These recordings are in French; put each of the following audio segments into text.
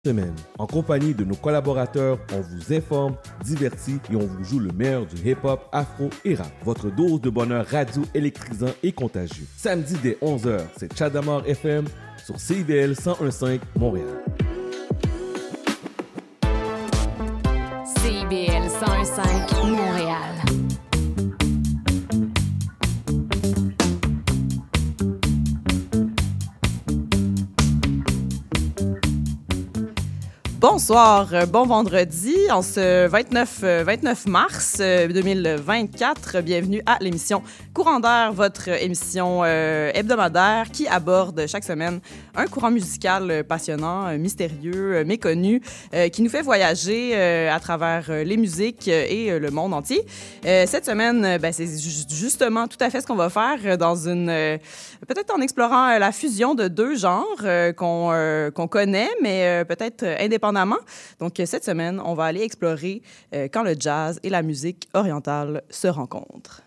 Semaine. En compagnie de nos collaborateurs, on vous informe, divertit et on vous joue le meilleur du hip-hop, afro et rap. Votre dose de bonheur radio électrisant et contagieux. Samedi dès 11h, c'est Chadamar FM sur CIBL 101.5 Montréal. CIBL 101.5 Montréal. Bonsoir, bon vendredi, en ce 29 mars 2024. Bienvenue à l'émission Courant d'air, votre émission hebdomadaire qui aborde chaque semaine un courant musical passionnant, mystérieux, méconnu, qui nous fait voyager à travers les musiques et le monde entier. Cette semaine, c'est justement tout à fait ce qu'on va faire dans peut-être en explorant la fusion de deux genres qu'on connaît, mais peut-être indépendamment. Donc, cette semaine, on va aller explorer quand le jazz et la musique orientale se rencontrent.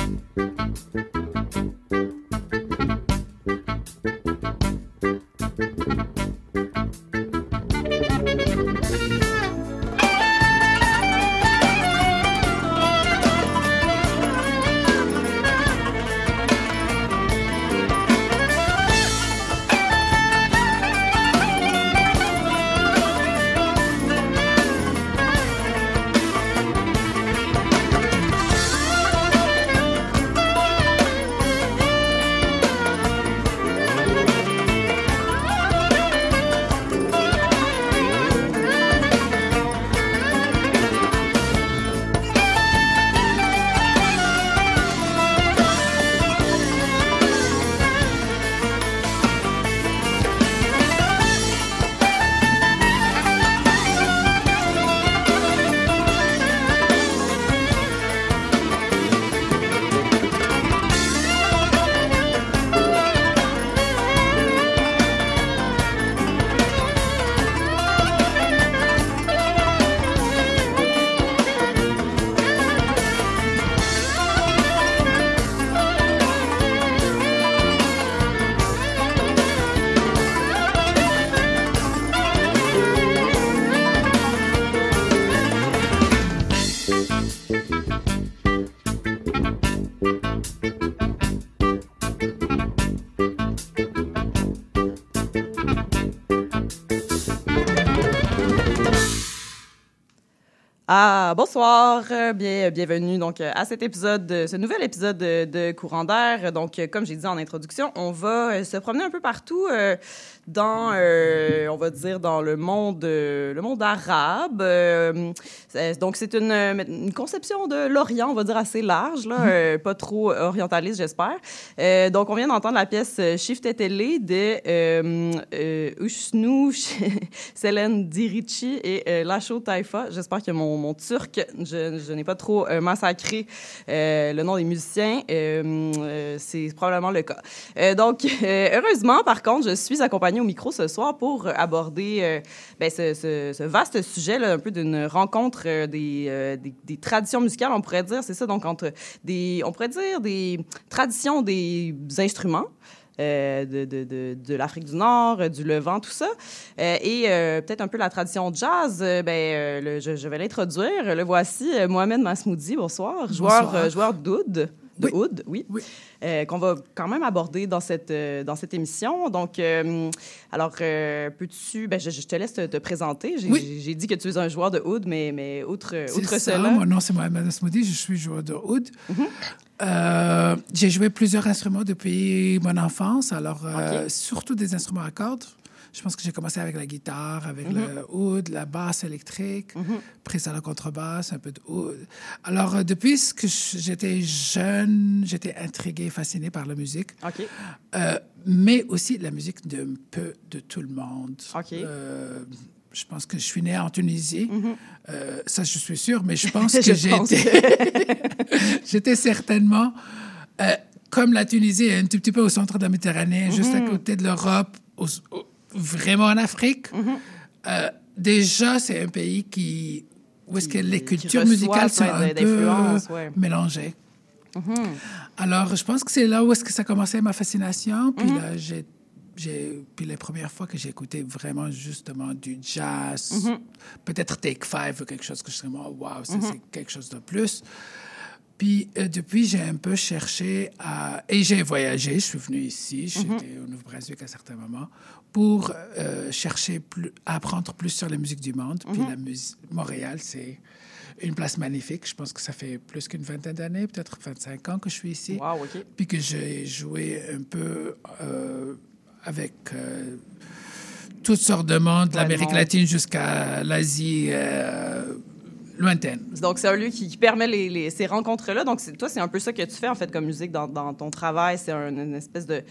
Bonsoir, bienvenue donc à cet épisode, ce nouvel épisode de Courant d'air. Donc, comme j'ai dit en introduction, on va se promener un peu partout dans, on va dire, dans le monde arabe. Donc, c'est une conception de l'Orient, on va dire, assez large, là, pas trop orientaliste, j'espère. Donc, on vient d'entendre la pièce Shiftetele de Usnu Selen Dirici et Lasho Taifa. J'espère que mon turc, je n'ai pas trop massacré le nom des musiciens. C'est probablement le cas. Donc, heureusement, par contre, je suis accompagnée au micro ce soir pour aborder ce vaste sujet, là, un peu d'une rencontre des traditions musicales, on pourrait dire. C'est ça, donc, entre on pourrait dire des traditions des instruments, de l'Afrique du Nord, du Levant, tout ça. Et peut-être un peu la tradition jazz, je vais l'introduire. Le voici, Mohamed Masmoudi, bonsoir. Joueur d'oud. De oud, oui. Qu'on va quand même aborder dans cette émission. Donc, alors, peux-tu... je te laisse te présenter. J'ai dit que tu es un joueur de oud, mais outre cela... Mon nom, c'est Mohamed Masmoudi. Je suis joueur de oud. J'ai joué plusieurs instruments depuis mon enfance. Alors, surtout des instruments à cordes. Je pense que j'ai commencé avec la guitare, avec le oud, la basse électrique, après ça la contrebasse, un peu de oud. Alors, depuis que j'étais jeune, j'étais intrigué, fasciné par la musique. Mais aussi la musique d'un peu de tout le monde. Je pense que je suis né en Tunisie. Ça, je suis sûre, mais je pense que j'étais certainement, comme la Tunisie, un tout petit peu au centre de la Méditerranée, juste à côté de l'Europe, vraiment en Afrique. Déjà, c'est un pays où est-ce que les cultures musicales sont un peu mélangées. Alors, je pense que c'est là où est-ce que ça a commencé ma fascination. Puis là, puis les premières fois que j'ai écouté vraiment justement du jazz, peut-être Take Five ou quelque chose que je serais wow, c'est quelque chose de plus. Puis depuis, j'ai un peu cherché et j'ai voyagé, je suis venu ici, j'étais au Nouveau-Brunswick à un certain moment, pour chercher à apprendre plus sur la musique du monde. Puis Montréal, c'est une place magnifique. Je pense que ça fait plus qu'une vingtaine d'années, peut-être 25 ans que je suis ici. Wow, OK. Puis que j'ai joué un peu avec toutes sortes de monde, de l'Amérique latine jusqu'à l'Asie lointaine. Donc, c'est un lieu qui permet ces rencontres-là. Donc, toi, c'est un peu ça que tu fais, en fait, comme musique dans ton travail. C'est une espèce de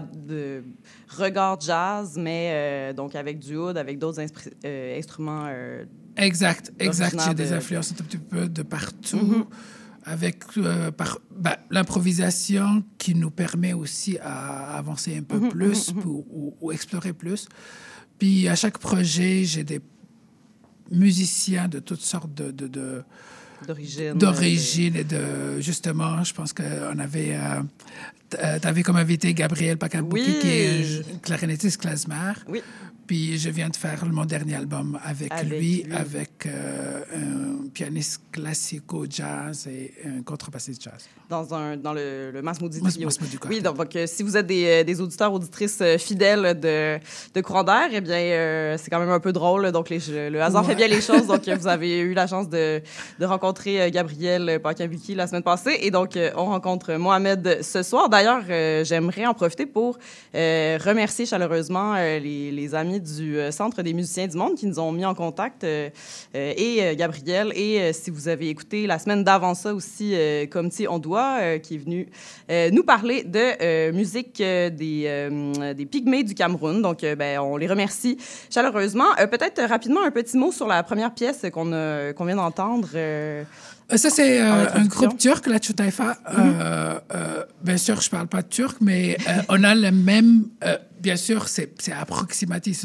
regard jazz, mais donc avec du oud, avec d'autres instruments. Exact. J'ai des influences un petit peu de partout. Avec l'improvisation qui nous permet aussi à avancer un peu plus ou explorer plus. Puis à chaque projet, j'ai des musiciens de toutes sortes d'origine et justement, je pense qu'on avait... t'avais comme invité Gabriel Pacabouki, qui est un clarinettiste klezmer. Oui. Puis je viens de faire mon dernier album avec lui, avec un pianiste classico-jazz et un contrebassiste jazz. Dans le Masmoudi Trio. Masmoudi Quartet. Oui, donc si vous êtes des auditeurs, auditrices fidèles de Courant d'air, eh bien, c'est quand même un peu drôle. Donc, le hasard fait bien les choses. Donc, vous avez eu la chance de rencontrer Gabriel Pacabouki la semaine passée. Et donc, on rencontre Mohamed ce soir. D'ailleurs, j'aimerais en profiter pour remercier chaleureusement les amis du Centre des musiciens du monde qui nous ont mis en contact, et Gabriel. Et si vous avez écouté la semaine d'avant ça aussi, Comme Si On Doit, qui est venu nous parler de musique des Pygmées du Cameroun. Donc, on les remercie chaleureusement. Peut-être rapidement un petit mot sur la première pièce qu'on vient d'entendre. Ça, c'est un groupe turc, la Chutaifa. Bien sûr, je ne parle pas de turc, mais on a le même... bien sûr, c'est approximatif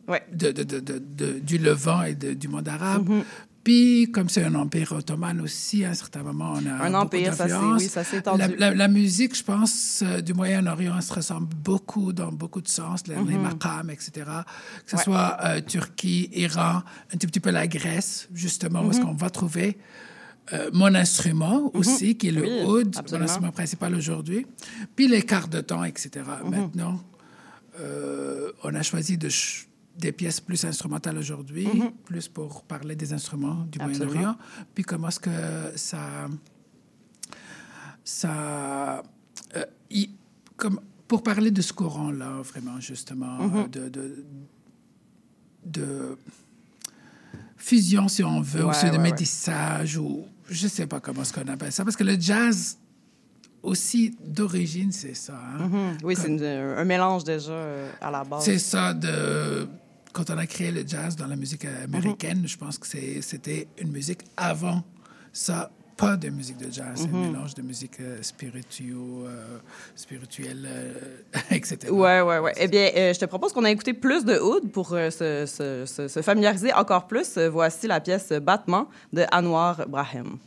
du Levant et du monde arabe. Puis, comme c'est un empire ottoman aussi, à un certain moment, on a un empire, ça s'est étendu. La musique, je pense, du Moyen-Orient se ressemble beaucoup dans beaucoup de sens, les maqams, etc. Que ce soit Turquie, Iran, un tout petit peu la Grèce, justement, où est-ce qu'on va trouver... mon instrument aussi, qui est le oud, mon instrument principal aujourd'hui, puis les quarts de temps, etc. Maintenant, on a choisi des pièces plus instrumentales aujourd'hui, plus pour parler des instruments du Moyen-Orient, puis comment est-ce que comme pour parler de ce courant-là, vraiment, justement, de fusion, si on veut, aussi de métissage, ou je ne sais pas comment est-ce qu'on appelle ça, parce que le jazz, aussi, d'origine, c'est ça. Hein? Oui, c'est un mélange déjà à la base. C'est ça, quand on a créé le jazz dans la musique américaine, je pense que c'était une musique avant ça, pas de musique de jazz, c'est un mélange de musique spirituelle, etc. Ouais. Eh bien, je te propose qu'on a écouté plus de oud pour se familiariser encore plus. Voici la pièce Battement de Anwar Brahem.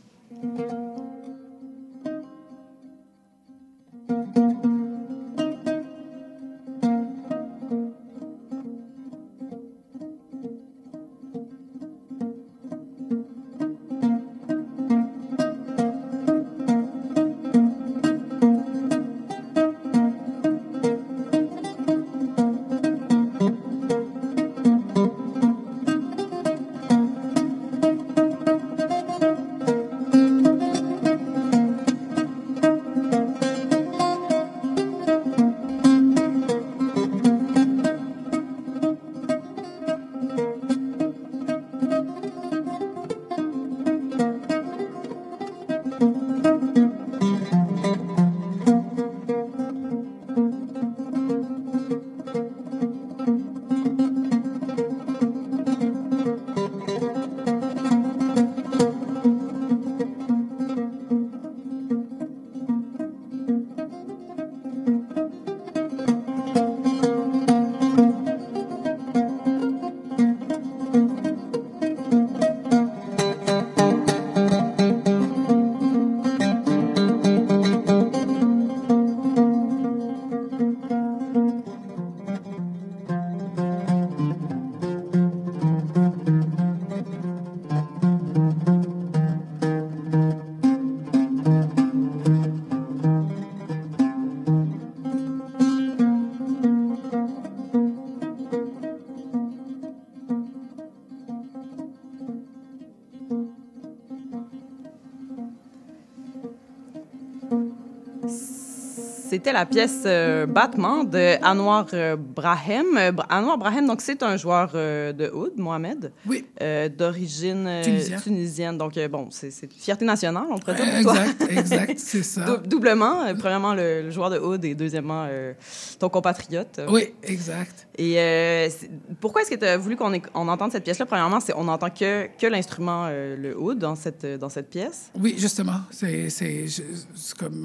C'était la pièce Battement de Anwar Brahem. Anwar Brahem, donc, c'est un joueur de oud, Mohamed. Oui. D'origine tunisienne. Donc, bon, c'est une fierté nationale, on pourrait dire. Exact, c'est ça. Doublement. Premièrement, le joueur de oud et deuxièmement, ton compatriote. Oui, exact. Et pourquoi est-ce que tu as voulu qu'on entende cette pièce-là? Premièrement, on n'entend que l'instrument, le oud, dans cette pièce. Oui, justement. C'est comme...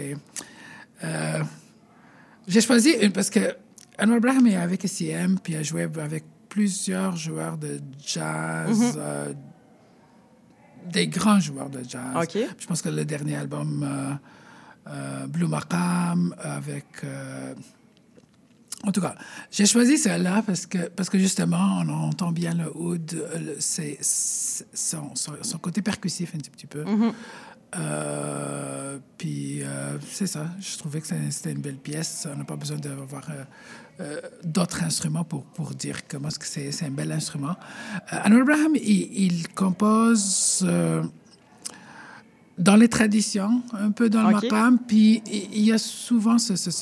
j'ai choisi parce que Anwar Brahem est avec SCM puis a joué avec plusieurs joueurs de jazz des grands joueurs de jazz. OK. Je pense que le dernier album, Blue Maqam, avec... En tout cas, j'ai choisi celle-là parce que justement, on entend bien le oud, son côté percussif un petit peu. Puis c'est ça, je trouvais que c'était une belle pièce. On n'a pas besoin d'avoir d'autres instruments pour dire comment est-ce que c'est un bel instrument. Anwar Ibrahim, il compose dans les traditions, un peu dans le maqam, puis il y a souvent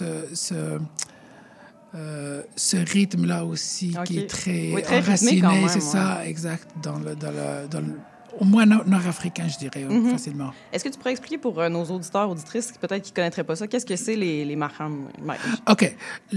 ce rythme-là aussi qui est très enraciné, c'est ça, exact, au moins nord-africain, je dirais, facilement. Est-ce que tu pourrais expliquer pour nos auditeurs, auditrices, peut-être qui ne connaîtraient pas ça, qu'est-ce que c'est les maqam? OK.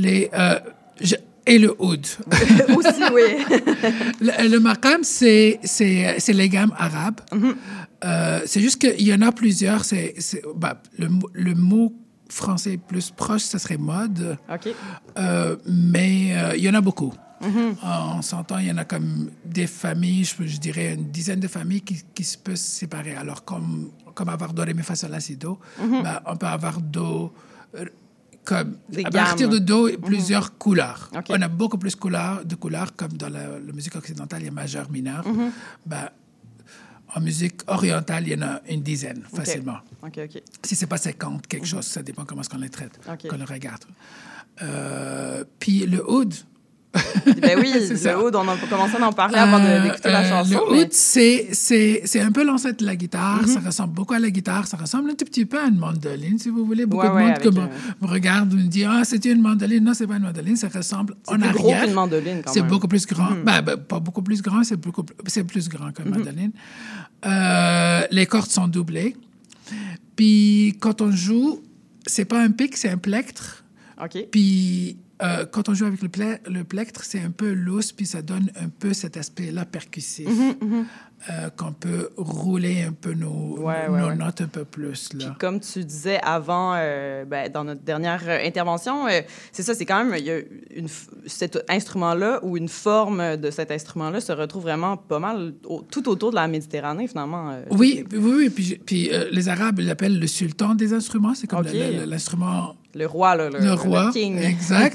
Et le oud. Aussi, oui. Le maqam, c'est les gammes arabes. C'est juste qu'il y en a plusieurs. Le mot français plus proche, ça serait mode. OK. Mais il y en a beaucoup. On s'entend, il y en a comme des familles, je dirais une dizaine de familles qui se peuvent séparer. Alors, comme avoir do, ré, mi, fa, sol, la, si, do, on peut avoir do, comme à partir de do, plusieurs couleurs. Okay. On a beaucoup plus de couleurs, comme dans la musique occidentale, il y a majeur, mineur. En musique orientale, il y en a une dizaine, facilement. OK. Si c'est pas 50, quelque chose, ça dépend comment est-ce qu'on les traite, qu'on les regarde. Puis le oud. Ben oui, le oud, on a commencé à en parler avant d'écouter la chanson. Le oud, c'est un peu l'ancêtre de la guitare. Ça ressemble beaucoup à la guitare. Ça ressemble un tout petit peu à une mandoline, si vous voulez. Beaucoup de monde qui me regarde me dit « Ah, c'est une mandoline. » Non, c'est pas une mandoline. Ça ressemble en arrière. C'est plus gros qu'une mandoline, quand même. C'est beaucoup plus grand. Pas beaucoup plus grand, c'est plus grand qu'une mandoline. Les cordes sont doublées. Puis, quand on joue, c'est pas un pic, c'est un plectre. OK. Puis... quand on joue avec le plectre, c'est un peu loose, puis ça donne un peu cet aspect-là percussif, qu'on peut rouler un peu nos notes un peu plus. Là. Puis comme tu disais avant, dans notre dernière intervention, c'est ça, c'est quand même, il y a cet instrument-là ou une forme de cet instrument-là se retrouve vraiment pas mal tout autour de la Méditerranée, finalement. Oui. Puis les Arabes l'appellent le sultan des instruments. C'est comme l'instrument... Le roi, là. Le roi, le king. Exact.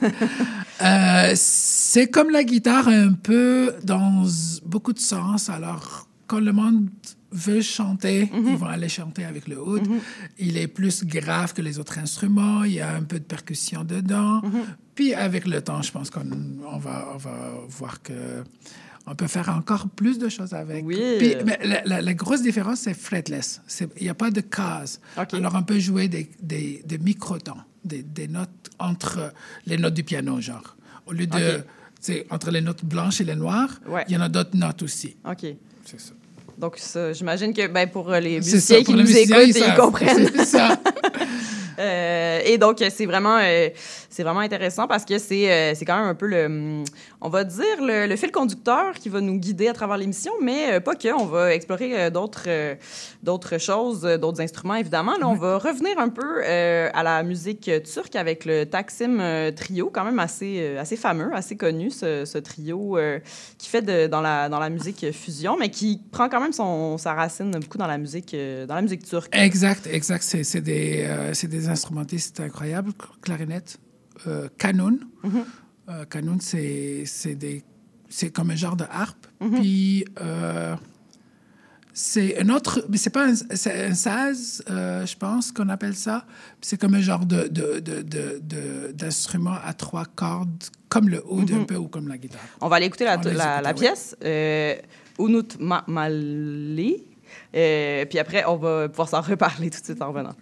C'est comme la guitare un peu dans beaucoup de sens. Alors, quand le monde veut chanter, ils vont aller chanter avec le oud. Il est plus grave que les autres instruments. Il y a un peu de percussion dedans. Puis, avec le temps, je pense qu'on va voir que... On peut faire encore plus de choses avec. Oui. Puis, mais la grosse différence, c'est fretless. Il n'y a pas de cases. Okay. Alors, on peut jouer des microtons, des notes entre les notes du piano, genre. Au lieu de... Entre les notes blanches et les noires, il y en a d'autres notes aussi. OK. C'est ça. Donc, ça, j'imagine que pour les musiciens qui nous écoutent, ils comprennent. C'est ça. Et donc, c'est vraiment intéressant parce que c'est quand même un peu on va dire, le fil conducteur qui va nous guider à travers l'émission, mais pas que. On va explorer d'autres choses, d'autres instruments, évidemment. Là, on va revenir un peu à la musique turque avec le Taksim Trio, quand même assez fameux, assez connu, ce trio qui fait dans la musique fusion, mais qui prend quand même sa racine beaucoup dans la musique turque. Exact. C'est des instrumentistes incroyables. Clarinette, Kanun. Kanun, c'est comme un genre de harpe. Puis, c'est un autre... Mais c'est un saz, je pense qu'on appelle ça. C'est comme un genre d'instrument à 3 cordes, comme le oud un peu ou comme la guitare. On va aller écouter la pièce. Unut Mali. Puis après, on va pouvoir s'en reparler tout de suite en revenant.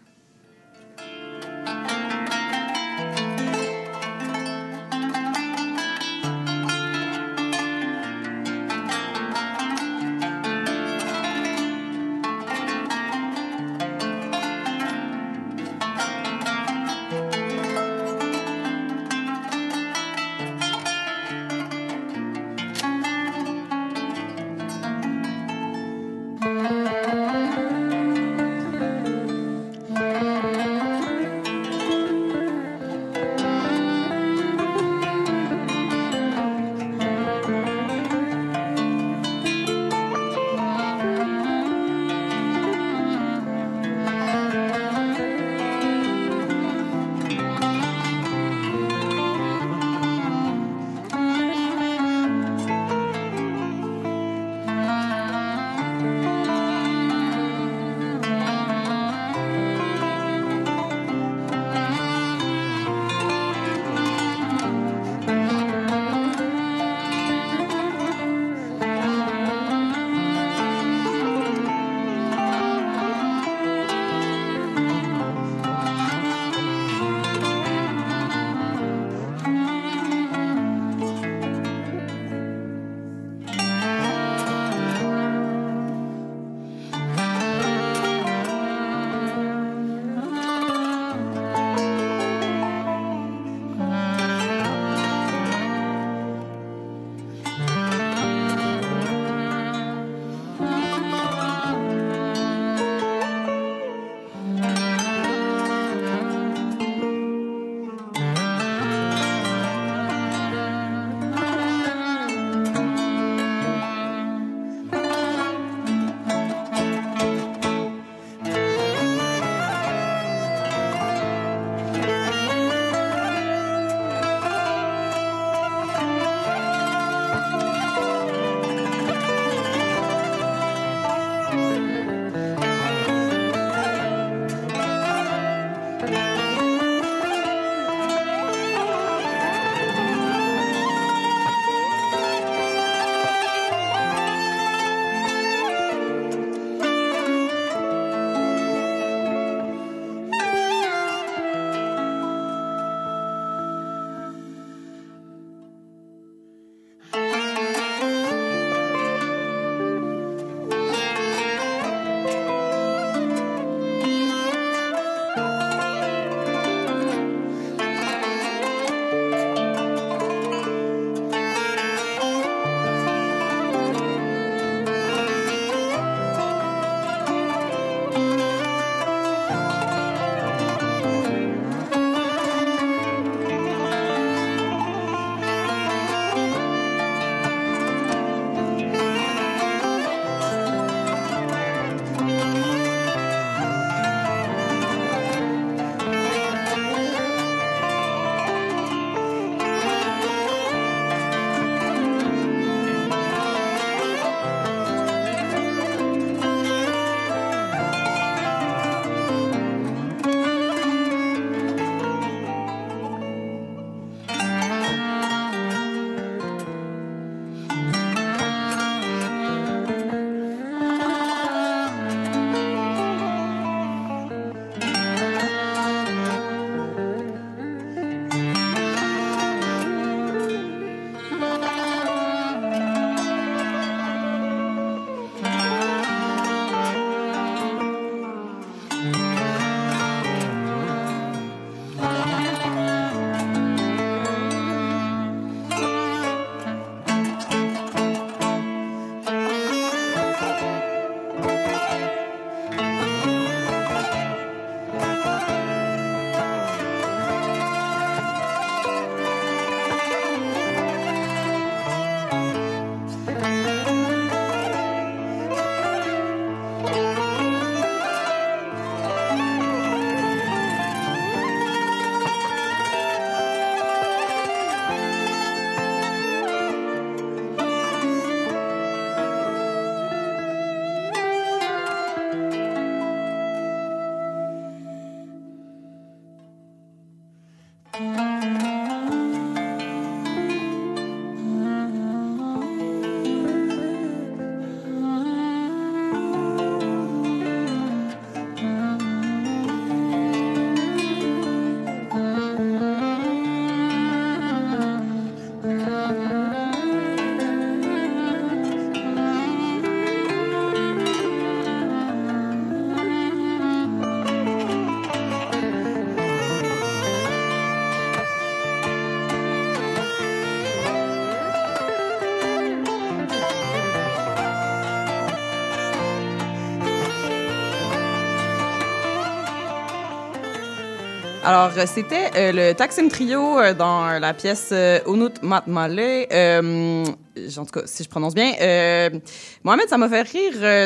Alors, c'était le Taksim Trio dans la pièce Unut Matmale. En tout cas, si je prononce bien. Mohamed, ça m'a fait rire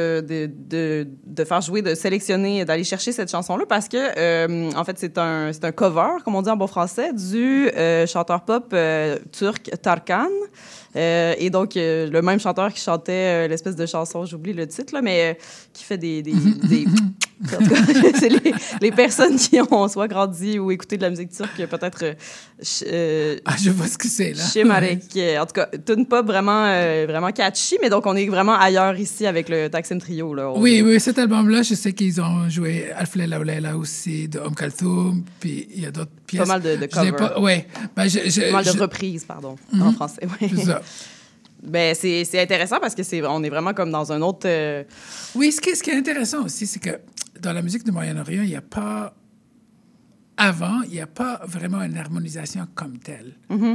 de faire jouer, de sélectionner, d'aller chercher cette chanson-là parce que, en fait, c'est un cover, comme on dit en bon français, du chanteur pop turc Tarkan. Et donc, le même chanteur qui chantait l'espèce de chanson, j'oublie le titre, là, mais qui fait des en tout cas, c'est les personnes qui ont soit grandi ou écouté de la musique turque, peut-être... je vois ce que c'est, là. Shemarek. En tout cas, tune pop vraiment catchy, mais donc on est vraiment ailleurs ici avec le Taksim Trio. Là. Oui, cet album-là, je sais qu'ils ont joué Alf Lela Oulela aussi, de Kalthoum, puis il y a d'autres pièces. Pas mal de covers. Oui. Pas mal de reprises, pardon, en français. Ouais. C'est ça. Ben, c'est intéressant parce que on est vraiment comme dans un autre... Oui, ce qui est intéressant aussi, c'est que dans la musique du Moyen-Orient, il n'y a pas... Avant, il n'y a pas vraiment une harmonisation comme telle.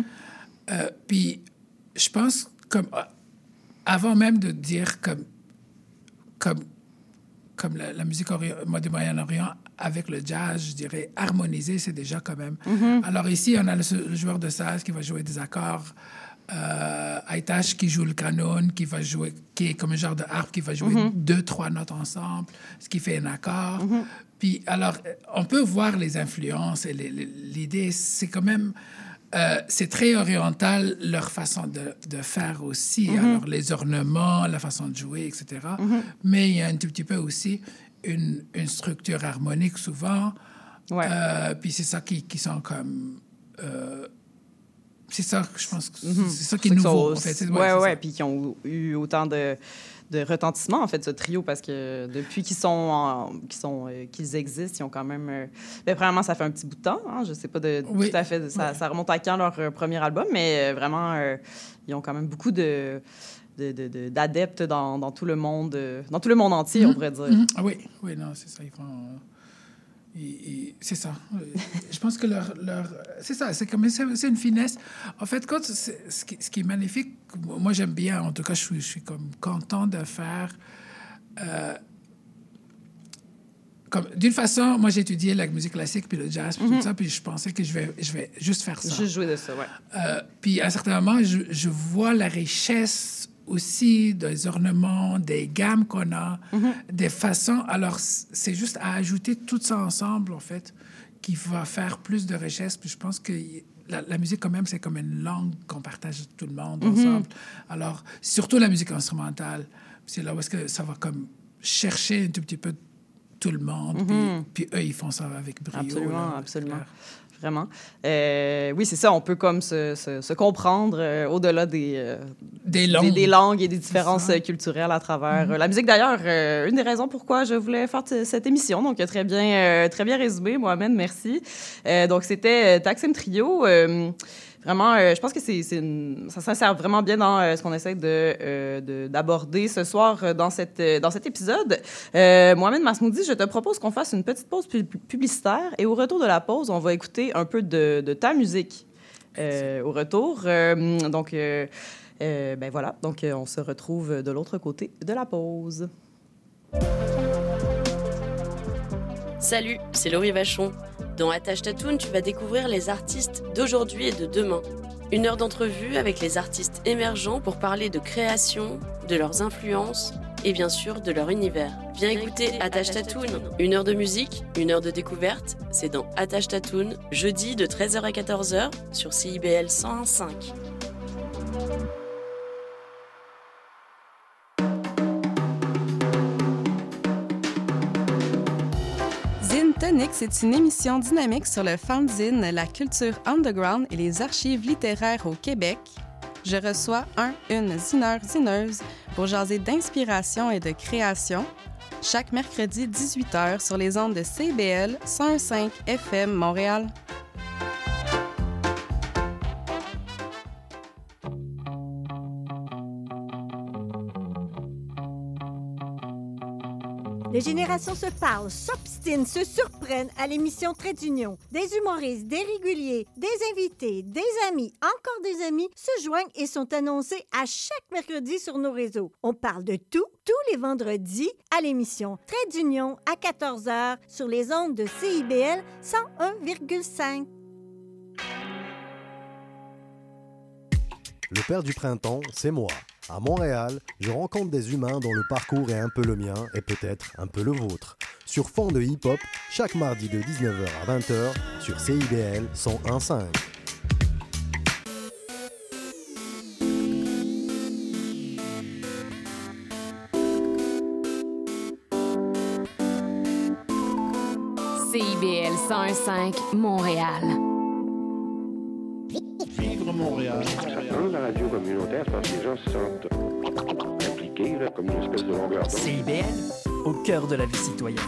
Puis, je pense, comme avant même de dire comme la musique du Moyen-Orient, avec le jazz, je dirais, harmoniser, c'est déjà quand même... Alors ici, on a le joueur de saz qui va jouer des accords... Aitash qui joue le canon, qui est comme un genre de harpe, qui va jouer 2-3 notes ensemble, ce qui fait un accord. Puis alors, on peut voir les influences et l'idée, c'est quand même... c'est très oriental, leur façon de faire aussi. Alors, les ornements, la façon de jouer, etc. Mais il y a un tout petit peu aussi une structure harmonique souvent. Ouais. Puis c'est ça qui sont comme... c'est ça que je pense que c'est ça qui est nouveau, en fait. Oui, puis qui ont eu autant de retentissement, en fait, ce trio, parce que depuis qu'ils existent, ils ont quand même... premièrement, ça fait un petit bout de temps, hein, je sais pas tout à fait, ça remonte à quand leur premier album, mais vraiment, ils ont quand même beaucoup d'adeptes dans tout le monde entier, on pourrait dire. Oui, non, c'est ça, ils font... c'est ça. Je pense que c'est ça. C'est une finesse. En fait, ce qui est magnifique, moi j'aime bien. En tout cas, je suis comme content de faire. D'une façon, moi j'ai étudié la musique classique puis le jazz puis tout ça, puis je pensais que je vais juste faire ça. Juste jouer de ça, ouais. Puis à un certain moment, je vois la richesse aussi des ornements, des gammes qu'on a, des façons. Alors, c'est juste à ajouter tout ça ensemble, en fait, qui va faire plus de richesse. Puis je pense que la musique, quand même, c'est comme une langue qu'on partage tout le monde ensemble. Alors, surtout la musique instrumentale, c'est là où est-ce que ça va comme chercher un tout petit peu tout le monde. Puis eux, ils font ça avec brio. Absolument. Vraiment. Oui, c'est ça. On peut comme se comprendre au-delà des langues et des différences culturelles à travers la musique. D'ailleurs, une des raisons pourquoi je voulais faire cette émission. Donc, très bien résumé, Mohamed, merci. Donc, c'était Taksim Trio. Vraiment, je pense que ça s'insère vraiment bien dans ce qu'on essaie d'aborder ce soir dans cet épisode. Mohamed Masmoudi, je te propose qu'on fasse une petite pause publicitaire et au retour de la pause, on va écouter un peu de ta musique. Au retour, donc voilà, donc on se retrouve de l'autre côté de la pause. Salut, c'est Laurie Vachon. Dans Attache Tatoune, tu vas découvrir les artistes d'aujourd'hui et de demain. 1 heure d'entrevue avec les artistes émergents pour parler de création, de leurs influences et bien sûr de leur univers. Viens écouter Attache Tatoune. 1 heure de musique, 1 heure de découverte. C'est dans Attache Tatoune, jeudi de 13h à 14h sur CIBL 101.5. Tonic, c'est une émission dynamique sur le fanzine, la culture underground et les archives littéraires au Québec. Je reçois une zineuse pour jaser d'inspiration et de création chaque mercredi 18h sur les ondes de CIBL 101.5 FM Montréal. Les générations se parlent, s'obstinent, se surprennent à l'émission Trait d'Union. Des humoristes, des réguliers, des invités, des amis, encore des amis se joignent et sont annoncés à chaque mercredi sur nos réseaux. On parle de tout, tous les vendredis, à l'émission Trait d'Union à 14h sur les ondes de CIBL 101,5. Le père du printemps, c'est moi. À Montréal, je rencontre des humains dont le parcours est un peu le mien et peut-être un peu le vôtre. Sur fond de hip-hop, chaque mardi de 19h à 20h sur CIBL 101.5. CIBL 101.5 Montréal. Vivre Montréal. La radio communautaire, c'est parce que les gens se sentent impliqués, là, comme une espèce de longueur d'onde. CIBL, au cœur de la vie citoyenne.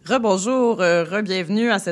Rebonjour, bienvenue à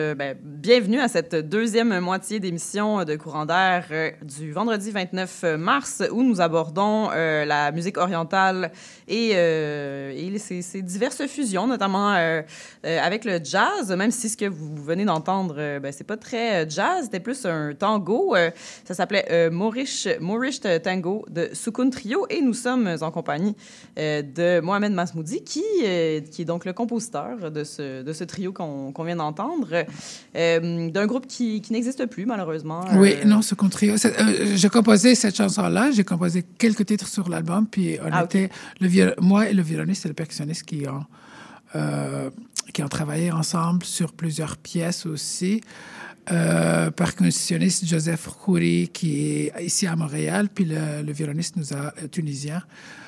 cette deuxième moitié d'émission de Courant d'air du vendredi 29 mars où nous abordons la musique orientale et ses diverses fusions, notamment avec le jazz, même si ce que vous venez d'entendre, c'est pas très jazz, c'était plus un tango. Ça s'appelait Moorish Tango de Sukun Trio et nous sommes en compagnie de Mohamed Masmoudi qui est donc le compositeur de ce trio qu'on vient d'entendre, d'un groupe qui n'existe plus, malheureusement. Oui, non, ce trio. J'ai composé cette chanson-là, j'ai composé quelques titres sur l'album, puis moi et le violoniste et le percussionniste qui ont travaillé ensemble sur plusieurs pièces aussi. Percussionniste Joseph Khouri, qui est ici à Montréal, puis le violoniste tunisien,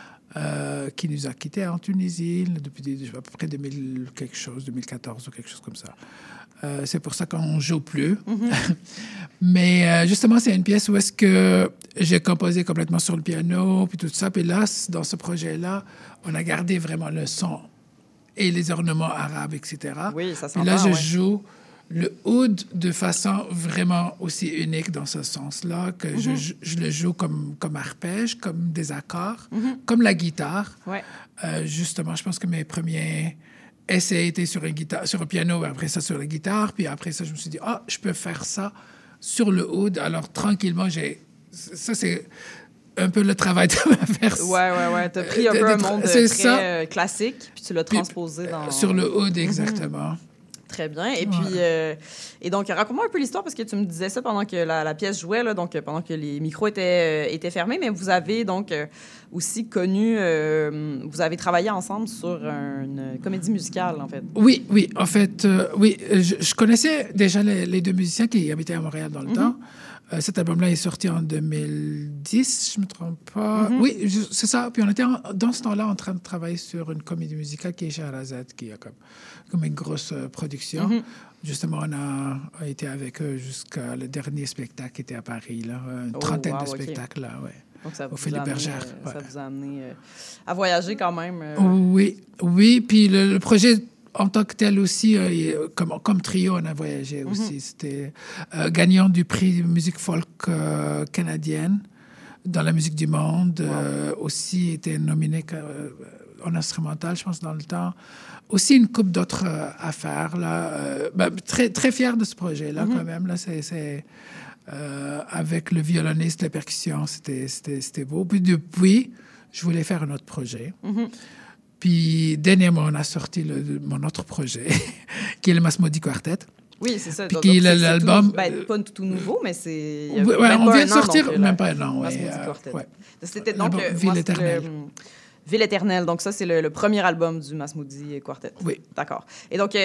qui nous a quittés en Tunisie depuis à peu près 2014 ou quelque chose comme ça. C'est pour ça qu'on ne joue plus. Mm-hmm. Mais justement, c'est une pièce où est-ce que j'ai composé complètement sur le piano, puis tout ça. Puis là, dans ce projet-là, on a gardé vraiment le son et les ornements arabes, etc. Oui, ça s'entend. Puis là, je joue le oud de façon vraiment aussi unique dans ce sens-là, que je le joue comme arpège, comme des accords, comme la guitare. Ouais. Justement, je pense que mes premiers essais étaient sur un piano, après ça sur la guitare, puis après ça, je me suis dit, je peux faire ça sur le oud. Alors, tranquillement, ça, c'est un peu le travail de ma version. Ouais. T'as pris un peu un monde très classique, puis tu l'as transposé dans... Sur le oud, exactement. Très bien. Et puis, et donc, raconte-moi un peu l'histoire, parce que tu me disais ça pendant que la pièce jouait, là, donc pendant que les micros étaient fermés, mais vous avez donc aussi connu, vous avez travaillé ensemble sur une comédie musicale, en fait. Oui. En fait, je connaissais déjà les deux musiciens qui habitaient à Montréal dans le temps. Cet album-là est sorti en 2010, si je ne me trompe pas. Oui, c'est ça. Puis on était dans ce temps-là en train de travailler sur une comédie musicale qui est Shahrazad, qui a comme une grosse production. Justement, on a été avec eux jusqu'à le dernier spectacle qui était à Paris, là, une trentaine de spectacles, là, ouais. Donc, ça au Philippe Bergère. Ça vous a amené à voyager quand même. Oui. Puis le projet... En tant que tel aussi, comme trio, on a voyagé aussi. C'était gagnant du prix de musique folk canadienne dans la musique du monde. Aussi était nominé en instrumental, je pense, dans le temps. Aussi une couple d'autres affaires. Là, très, très fier de ce projet-là, quand même. Là, c'est avec le violoniste, la percussion, c'était beau. Puis depuis, je voulais faire un autre projet. Puis, dernièrement, on a sorti mon autre projet, qui est le Masmoudi Quartet. Oui, c'est ça. Puis qui est l'album... pas tout nouveau, mais c'est... on vient de sortir, même pas un an. Masmoudi Quartet. C'était donc Ville éternelle. Ville éternelle. Donc, ça, c'est le premier album du Masmoudi Quartet. Oui. D'accord. Et donc,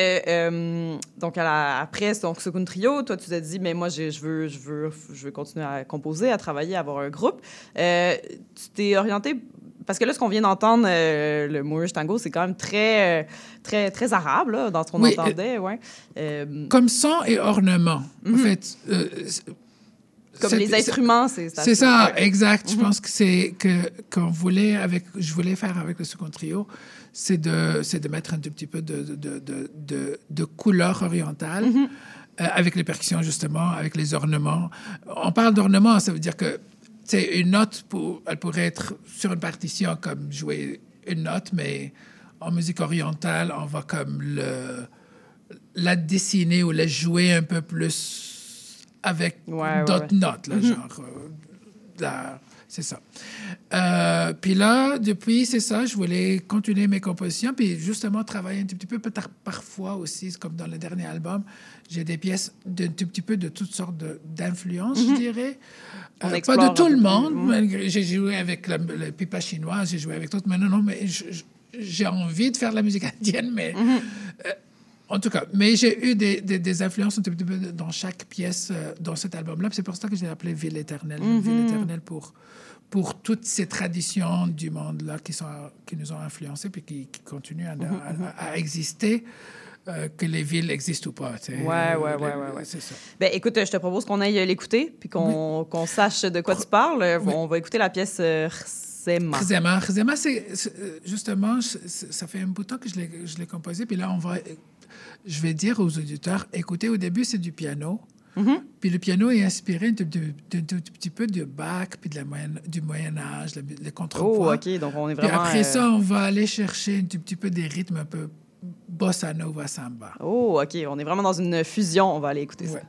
après Sukun Trio, toi, tu t'es dit, mais moi, je veux continuer à composer, à travailler, à avoir un groupe. Tu t'es orienté... Parce que là, ce qu'on vient d'entendre, le Moorish Tango, c'est quand même très, très, très arabe, là, dans ce qu'on entendait. Comme son et ornement, en fait. Comme les instruments, c'est ça, exact. Je pense que c'est je voulais faire avec le Sukun Trio, c'est de mettre un tout petit peu de couleur orientale avec les percussions, justement, avec les ornements. On parle d'ornements, ça veut dire que c'est une note, elle pourrait être sur une partition comme jouer une note, mais en musique orientale, on va comme la dessiner ou la jouer un peu plus avec d'autres notes, là, genre... c'est ça. Puis là, depuis, c'est ça, je voulais continuer mes compositions, puis justement travailler un tout petit peu, peut-être parfois aussi, comme dans le dernier album, j'ai des pièces d'un tout petit peu de toutes sortes d'influences, je dirais. Pas de tout le monde. J'ai joué avec le pipa chinois, j'ai joué avec d'autres, mais non, mais j'ai envie de faire de la musique indienne, mais... en tout cas, mais j'ai eu des influences un tout petit peu dans chaque pièce dans cet album-là. C'est pour ça que je l'ai appelé Ville éternelle. Ville éternelle pour toutes ces traditions du monde-là qui nous ont influencés puis qui continuent à exister, que les villes existent ou pas. Ouais. C'est ça. Ben, écoute, je te propose qu'on aille l'écouter puis qu'on sache de quoi tu parles. On va écouter la pièce Rsema. Rsema, c'est justement, ça fait un bout de temps que je l'ai composé. Puis là, je vais dire aux auditeurs, écoutez, au début, c'est du piano. Puis le piano est inspiré d'un tout petit peu de Bach, puis du Moyen-Âge, le contrepoint. Oh, OK, donc on est Puis vraiment... après ça, on va aller chercher un tout petit peu des rythmes un peu bossa nova, samba. Oh, OK, on est vraiment dans une fusion. On va aller écouter ça.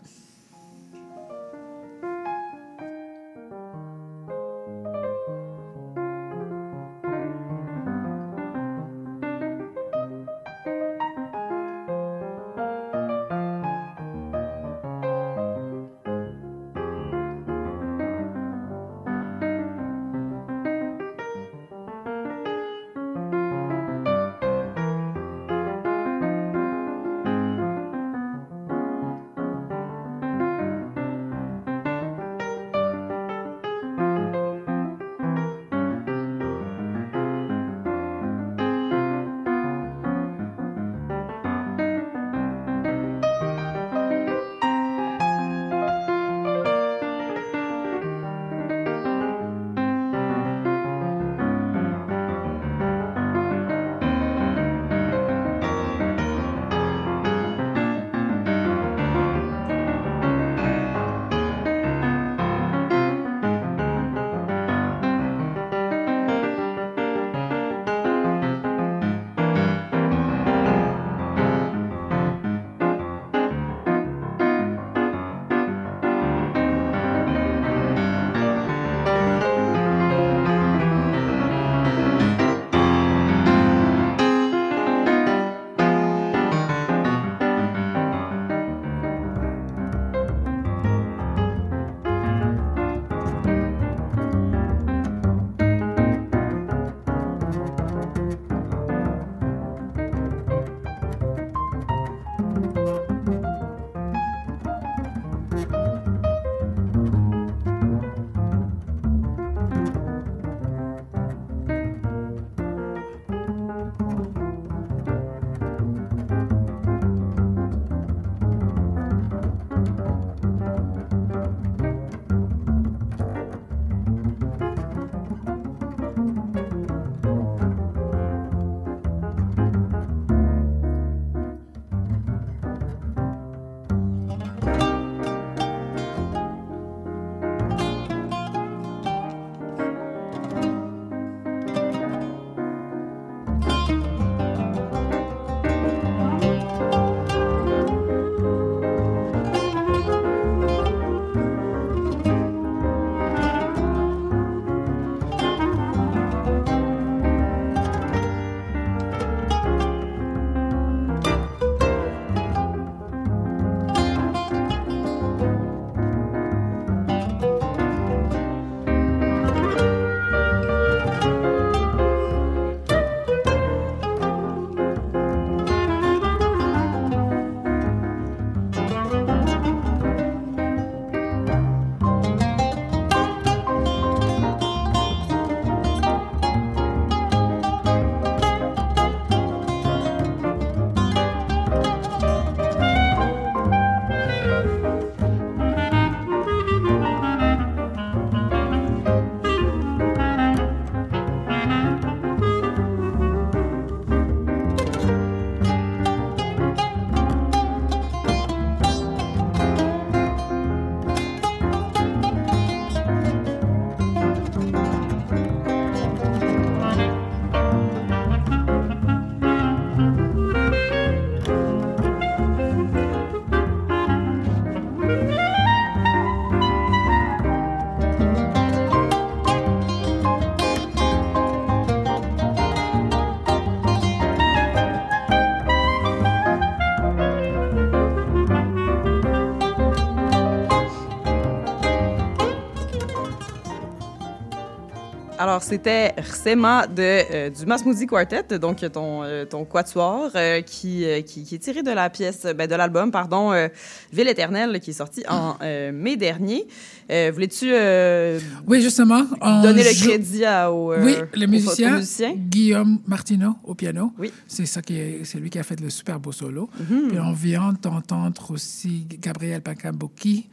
Alors, c'était Rsema du Masmoudi Quartet, donc ton quatuor, qui est tiré de la pièce, de l'album, Ville éternelle, qui est sorti en mai dernier. Voulais-tu oui, justement, donner le crédit oui, le musicien, musicien Guillaume Martineau au piano. Oui. C'est lui qui a fait le super beau solo. Puis on vient d'entendre aussi Gabriel Pancamboki,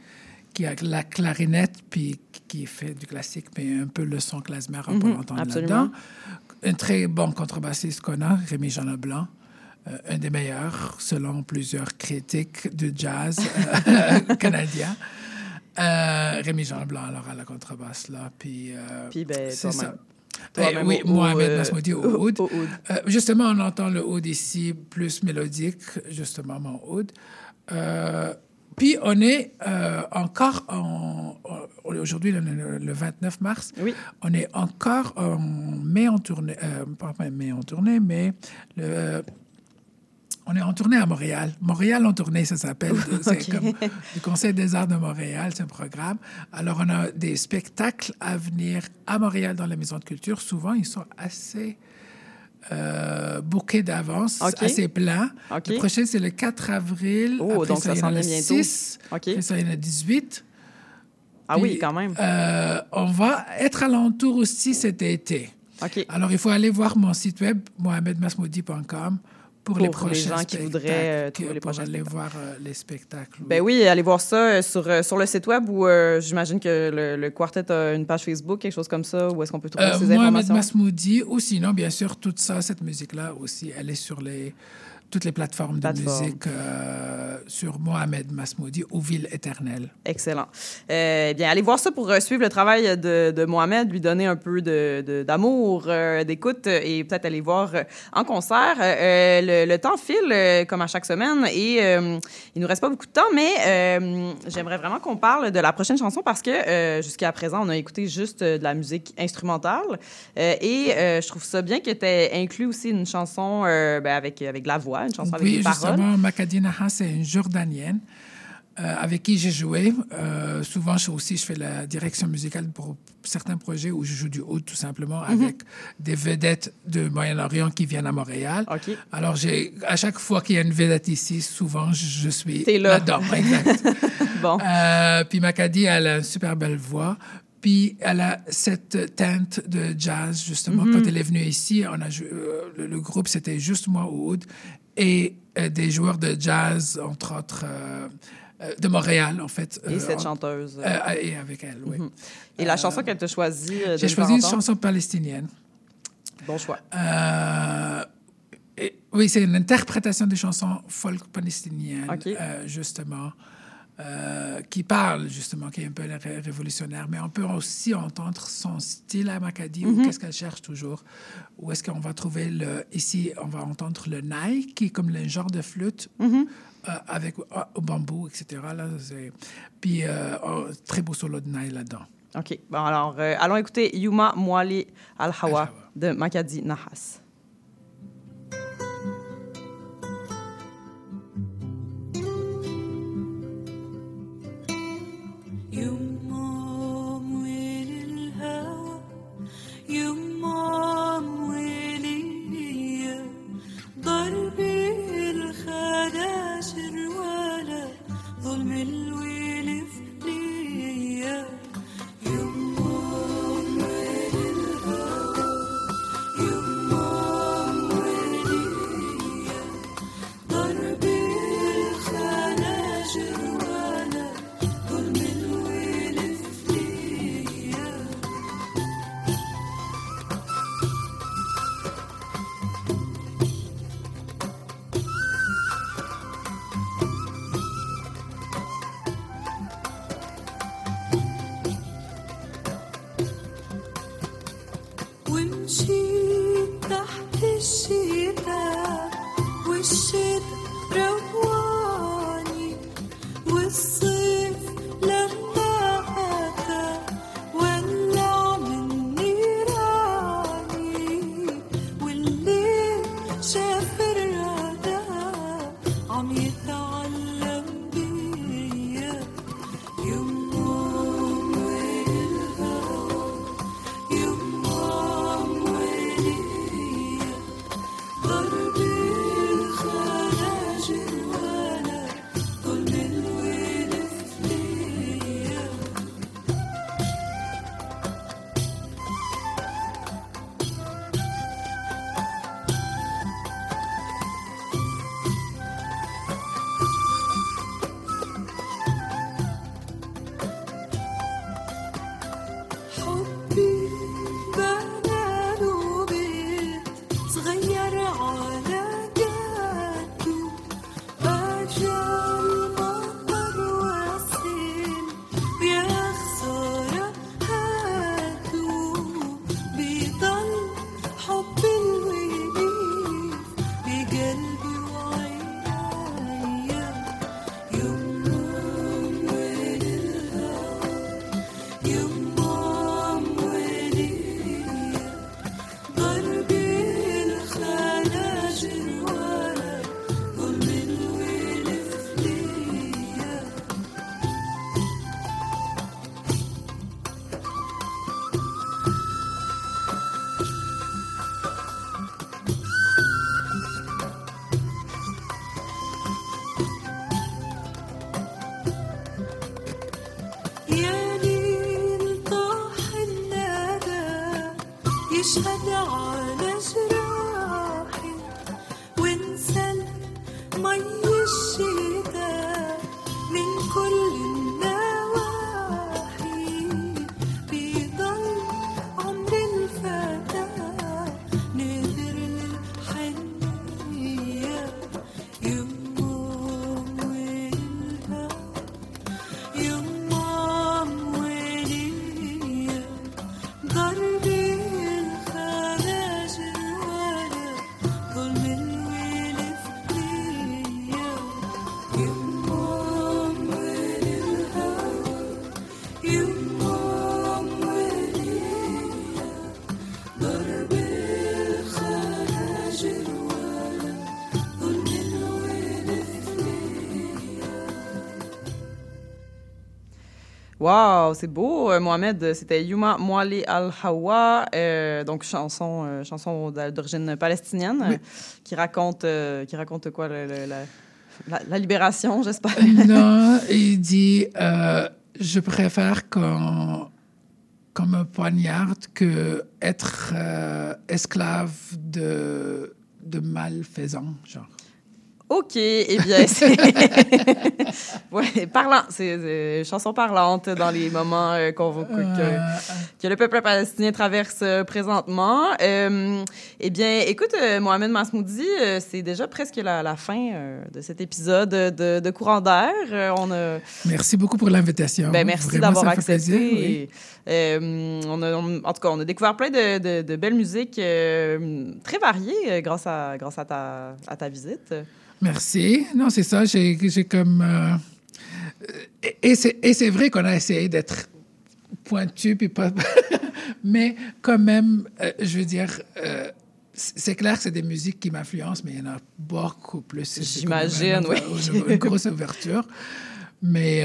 qui a la clarinette, puis qui fait du classique, mais un peu le son klezmer, on peut l'entendre là-dedans. Un très bon contrebassiste qu'on a, Rémi-Jean Leblanc, un des meilleurs, selon plusieurs critiques de jazz canadiens. Rémi-Jean Leblanc, alors, à la contrebasse, là. Puis c'est ça. Oui, Mohamed Masmoudi au oud. Justement, on entend le oud ici, plus mélodique, justement, mon oud. Puis, on est encore aujourd'hui, le 29 mars, on est encore en mai en tournée, pas mai en tournée, mais on est en tournée à Montréal. Montréal en tournée, ça s'appelle. C'est comme du Conseil des arts de Montréal, c'est un programme. Alors, on a des spectacles à venir à Montréal dans la Maison de Culture. Souvent, ils sont assez bookés d'avance, assez pleins. Le prochain, c'est le 4 avril. Oh, donc ça s'en vient bientôt. 6. Après ça, il y en a 18. Ah oui, quand même. On va être à l'entour aussi cet été. Alors, il faut aller voir mon site web, mohamedmasmoudi.com. Pour les prochains gens qui voudraient pour aller voir les spectacles. Ben oui, allez voir ça sur le site web ou j'imagine que le quartet a une page Facebook, quelque chose comme ça, où est-ce qu'on peut trouver ces informations? Mohamed Masmoudi, ou sinon, bien sûr, toute ça, cette musique-là aussi, elle est sur toutes les plateformes de musique sur Mohamed Masmoudi ou Ville éternelle. Excellent. Bien, allez voir ça pour suivre le travail de Mohamed, lui donner un peu d'amour, d'écoute et peut-être aller voir en concert. Le temps file comme à chaque semaine et il nous reste pas beaucoup de temps, mais j'aimerais vraiment qu'on parle de la prochaine chanson parce que jusqu'à présent, on a écouté juste de la musique instrumentale et je trouve ça bien que tu aies inclus aussi une chanson avec de la voix. Une chanson avec des paroles. Oui, justement, Makadi Nahas, c'est une Jordanienne avec qui j'ai joué. Souvent, je fais la direction musicale pour certains projets où je joue du oud, tout simplement, avec des vedettes de Moyen-Orient qui viennent à Montréal. Alors, à chaque fois qu'il y a une vedette ici, souvent, je suis là-dedans. Exact. Bon. Puis Makadi, elle a une super belle voix. Puis elle a cette teinte de jazz, justement. Quand elle est venue ici, on a le groupe, c'était juste moi au oud et des joueurs de jazz, entre autres, de Montréal, en fait. Et cette chanteuse. Et avec elle, oui. Et la chanson qu'elle t'a choisie J'ai choisi une chanson palestinienne. Bon choix. Oui, c'est une interprétation des chansons folk palestiniennes, justement. Qui parle, justement, qui est un peu révolutionnaire. Mais on peut aussi entendre son style à Makadi, ou qu'est-ce qu'elle cherche toujours. Où est-ce qu'on va trouver ici, on va entendre le naï, qui est comme le genre de flûte, avec au bambou, etc. Là, puis, très beau solo de naï là-dedans. OK. Bon, alors, allons écouter Yuma Mwali Al-Hawa de Makadi Nahas. Wow, c'est beau, Mohamed. C'était Yuma Mwali Al-Hawa, donc chanson d'origine palestinienne, oui. qui raconte quoi, la libération, j'espère. Non, il dit je préfère qu'on me poignarde que être esclave de malfaisants, genre. OK, eh bien, c'est ouais, parlant, c'est chanson parlante dans les moments que le peuple palestinien traverse présentement. Eh bien, écoute, Mohamed Masmoudi, c'est déjà presque la fin de cet épisode de Courant d'air. Merci beaucoup pour l'invitation. Ben, merci vraiment, d'avoir accepté. Oui. En tout cas, on a découvert plein de belles musiques très variées grâce à ta visite. Merci. Non, c'est ça. J'ai comme... Et c'est vrai qu'on a essayé d'être pointu, puis pas... mais quand même, je veux dire, c'est clair que c'est des musiques qui m'influencent, mais il y en a beaucoup plus. J'imagine, oui. Une grosse ouverture. Mais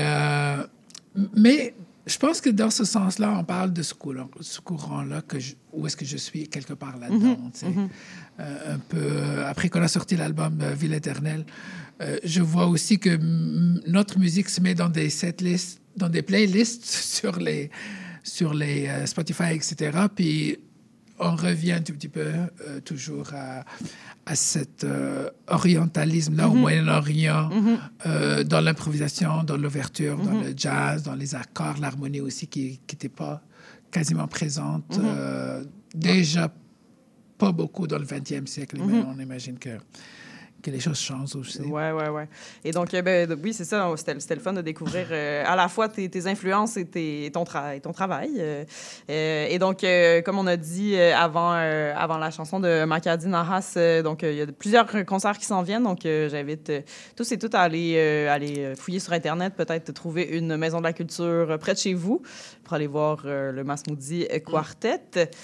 je pense que dans ce sens-là, on parle de ce courant-là, où est-ce que je suis quelque part là-dedans. Un peu après qu'on a sorti l'album Ville éternelle, je vois aussi que notre musique se met dans des setlists, dans des playlists sur les Spotify, etc. Puis on revient un tout petit peu toujours à cet orientalisme-là au Moyen-Orient, dans l'improvisation, dans l'ouverture, dans le jazz, dans les accords, l'harmonie aussi qui n'était pas quasiment présente. Déjà pas beaucoup dans le 20e siècle, mais on imagine que les choses changent aussi. Oui. Et donc, oui, c'est ça. C'était le fun de découvrir à la fois tes influences et ton travail. Et donc, comme on a dit avant la chanson de Makadi Nahas, donc il y a plusieurs concerts qui s'en viennent. Donc, j'invite tous et toutes à aller fouiller sur Internet, peut-être trouver une maison de la culture près de chez vous pour aller voir le Masmoudi Quartet.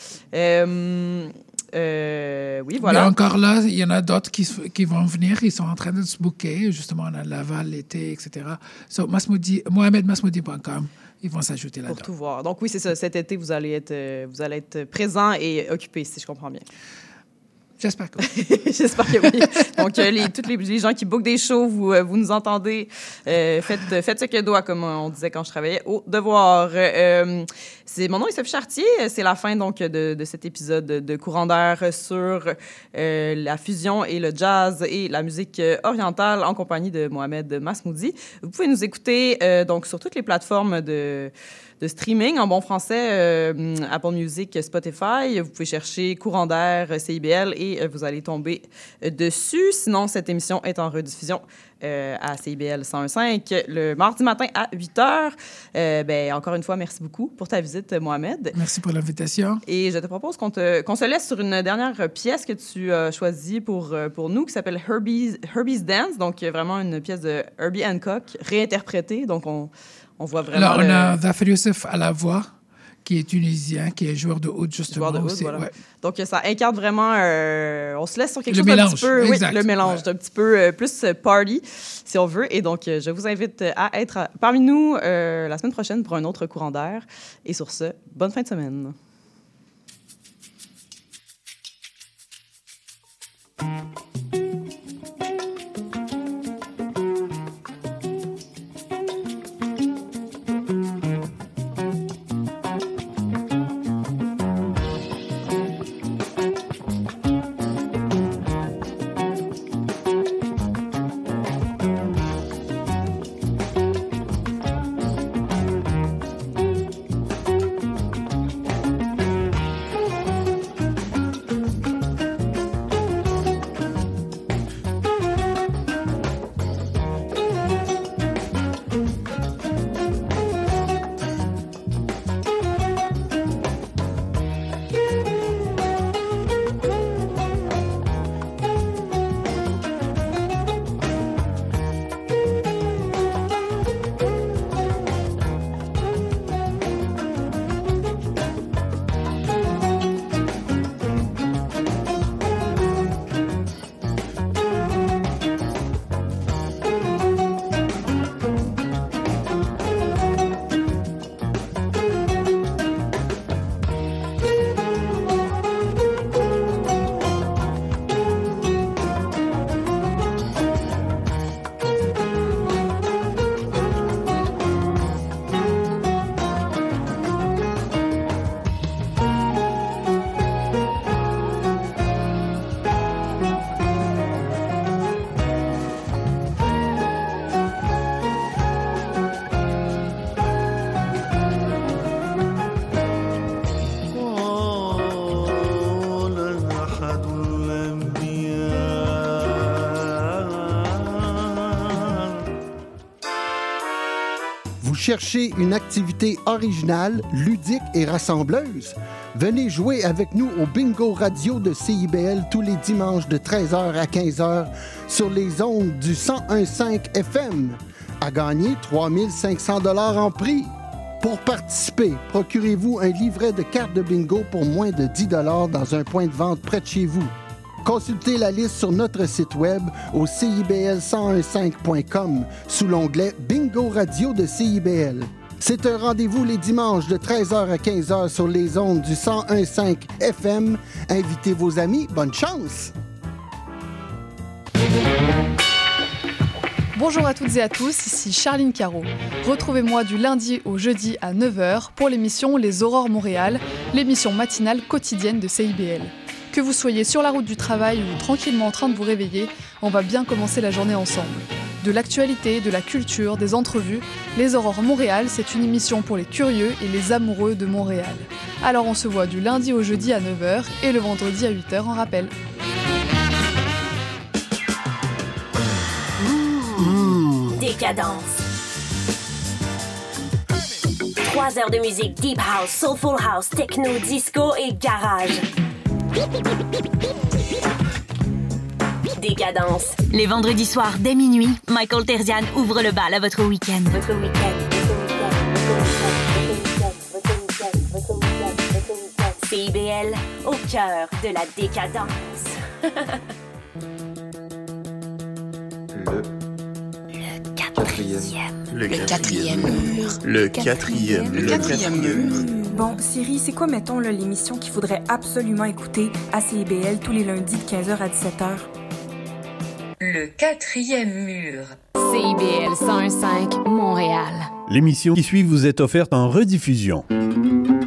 Oui, voilà. Mais encore là, il y en a d'autres qui vont venir. Ils sont en train de se booker. Justement, on a Laval l'été, etc. So, mohamedmasmoudi.com. Ils vont s'ajouter là-dedans. Pour tout voir. Donc oui, c'est ça. Cet été, vous allez être présent et occupé, si je comprends bien. J'espère que oui. J'espère que oui. Donc, tous les gens qui bookent des shows, vous nous entendez. Faites ce que doit, comme on disait quand je travaillais au Devoir. Mon nom est Sophie Chartier. C'est la fin donc de cet épisode de Courant d'air sur la fusion et le jazz et la musique orientale en compagnie de Mohamed Masmoudi. Vous pouvez nous écouter donc sur toutes les plateformes de streaming en bon français, Apple Music, Spotify. Vous pouvez chercher Courant d'air, CIBL et vous allez tomber dessus. Sinon, cette émission est en rediffusion à CIBL 101.5 le mardi matin à 8h. Encore une fois, merci beaucoup pour ta visite, Mohamed. Merci pour l'invitation. Et je te propose qu'on se laisse sur une dernière pièce que tu as choisie pour nous, qui s'appelle Herbie's Dance. Donc, vraiment une pièce de Herbie Hancock réinterprétée. Donc, on voit vraiment... Alors, on a Zafar Youssef à la voix, qui est tunisien, qui est joueur de oud, justement. Joueur de oud, aussi. voilà. Ouais. Donc, ça incarne vraiment... on se laisse sur quelque chose mélange, d'un petit peu... exact. Oui, le mélange, d'un petit peu plus party, si on veut. Et donc, je vous invite à être parmi nous la semaine prochaine pour un autre Courant d'air. Et sur ce, bonne fin de semaine. cherchez une activité originale, ludique et rassembleuse? Venez jouer avec nous au Bingo Radio de CIBL tous les dimanches de 13h à 15h sur les ondes du 101.5 FM. À gagner 3 500 $ en prix. Pour participer, procurez-vous un livret de cartes de bingo pour moins de 10 $ dans un point de vente près de chez vous. Consultez la liste sur notre site web au CIBL1015.com sous l'onglet Bingo Radio de CIBL. C'est un rendez-vous les dimanches de 13h à 15h sur les ondes du 101.5 FM. Invitez vos amis. Bonne chance! Bonjour à toutes et à tous, ici Charline Caro. Retrouvez-moi du lundi au jeudi à 9h pour l'émission Les Aurores Montréal, l'émission matinale quotidienne de CIBL. Que vous soyez sur la route du travail ou tranquillement en train de vous réveiller, on va bien commencer la journée ensemble. De l'actualité, de la culture, des entrevues, Les Aurores Montréal, c'est une émission pour les curieux et les amoureux de Montréal. Alors on se voit du lundi au jeudi à 9h et le vendredi à 8h en rappel. Décadence. 3 heures de musique deep house, soulful house, techno, disco et garage. Décadence. Les vendredis soirs dès minuit, Michael Terzian ouvre le bal à votre week-end. CIBL, au cœur de la décadence. Le quatrième mur. Bon, Siri, c'est quoi, mettons, là, l'émission qu'il faudrait absolument écouter à CIBL tous les lundis de 15h à 17h? Le quatrième mur. CIBL 101.5 Montréal. L'émission qui suit vous est offerte en rediffusion.